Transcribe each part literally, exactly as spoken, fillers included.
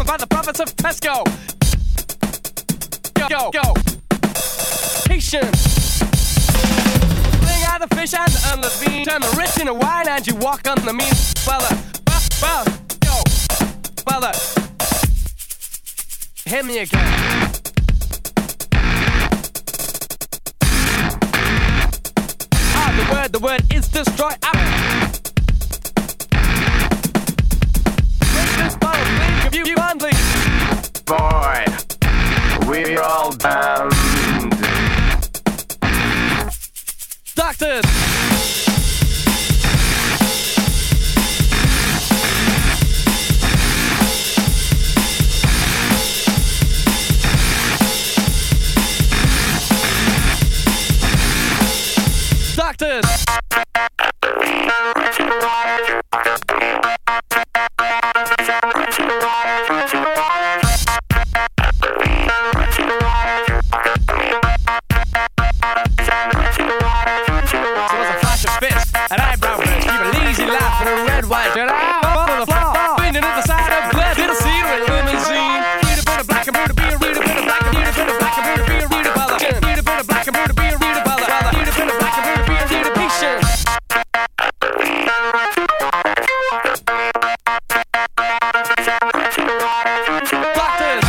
by the prophets of Tesco. Go, go, go. Patience. Bring out the fish and the endless bean. Turn the rich into wine and you walk on the mean. Well, uh, well, yo. Well, uh, hit me again. The word, the word is destroy. Ah. Break this bottle, think of you fondly. Boy, we're all bound. Doctors. Doctors. An eyebrow burst, keep a lazy laugh and a red wine. Turn out on the floor, bending at the side of blood. Did a scene with a limousine. Read a bit of black and blue to be a read a bit of black and read a bit of black and blue to be a read a bother. Read a bit of black and blue to be a read a bother. Read a bit of black and blue to be a read a patient. Doctors.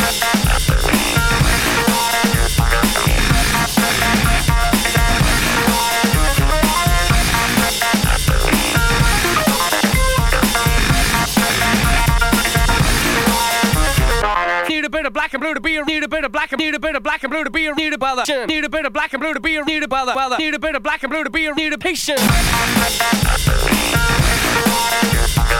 Need a bit of black and blue to be a need a bit of black and need a bit of black and blue to be a need a bother. Need a bit of black and blue to be a need a bother. Need a bit of black and blue to be a need a patient.